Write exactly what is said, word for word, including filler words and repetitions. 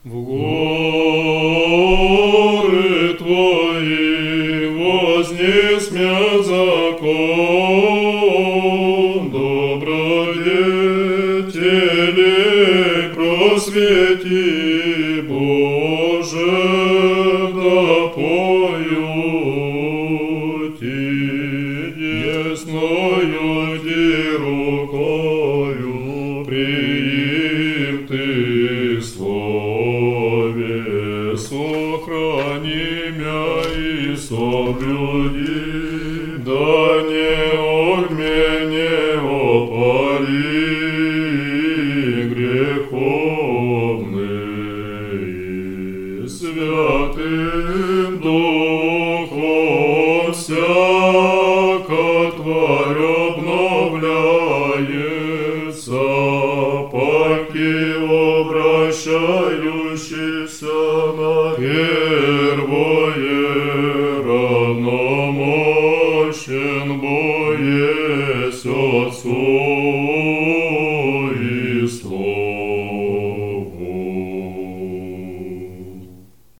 В горы Твои вознесмя закон добродетелей просвети, Боже, да поют и десною Ди рукою приим Ты слове, сохрани мя и соблюди, да не огмене опали греховный, Святым Духом всяка тварь обновляется, паки обращающийся на первое равномощен боясь Отцу и Слову.